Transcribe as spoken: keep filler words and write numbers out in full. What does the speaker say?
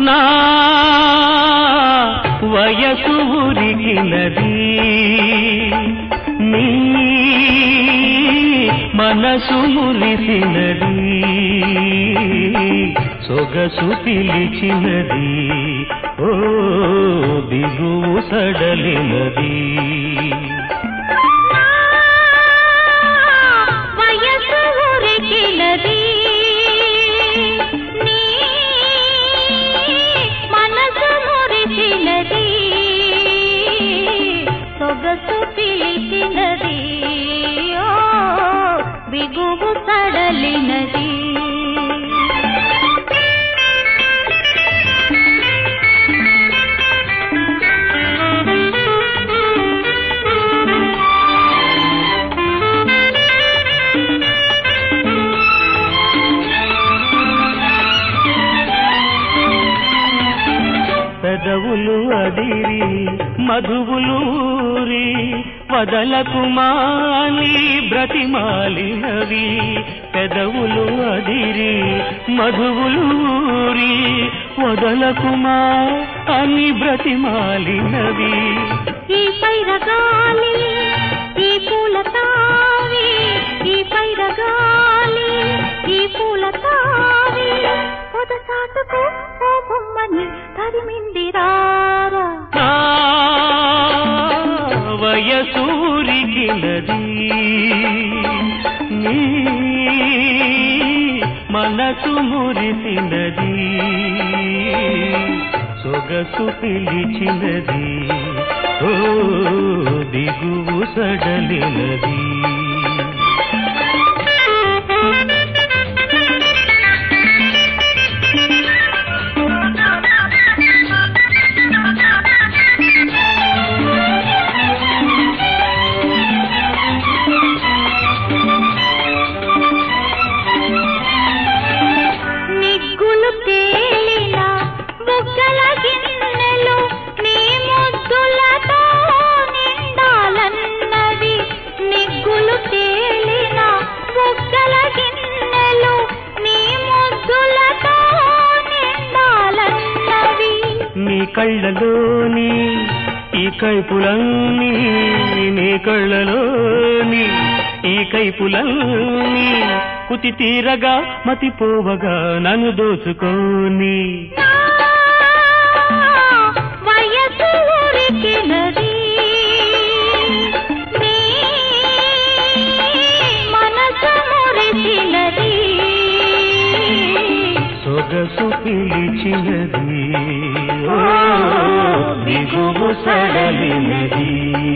నా వయసు ఉరికినది నీ మనసు మురిసినది సొగసు పిలిచినది ఓ దిగువు సడలినది వయసు ఉరికినది నీ మనసు మురిసినది సొగసు పిలిచినది ఓ బిగువు సడలినది పెదవులు అదిరి మధువులూరి వదలకుమాలి బ్రతిమాలినవి పెదవులు అదిరి మధువులూరి వదలకుమా అని బ్రతిమాలినవి ఈ పైరగాలి ఈ పూల తావి ఈ పైరగాలి ఈ పూల తావి పొదసాటుకు ఓ బొమ్మని తరిమిందిరారా వయసూరికినది నీ మనసు మురిసినది సొగసు పిలిచినది ఓ దిగువు సడలినది నీ కళ్ళలోని ఈ కైపులన్నీ నీ కళ్ళలోని ఈ కైపులన్నీ కుతి తీరగా మతిపోవగా నన్ను దోచుకోని వయసు ఉరికినది నీ మనసు మురిసినది సొగసు పిలిచినది ఓ దిగువు సడలినది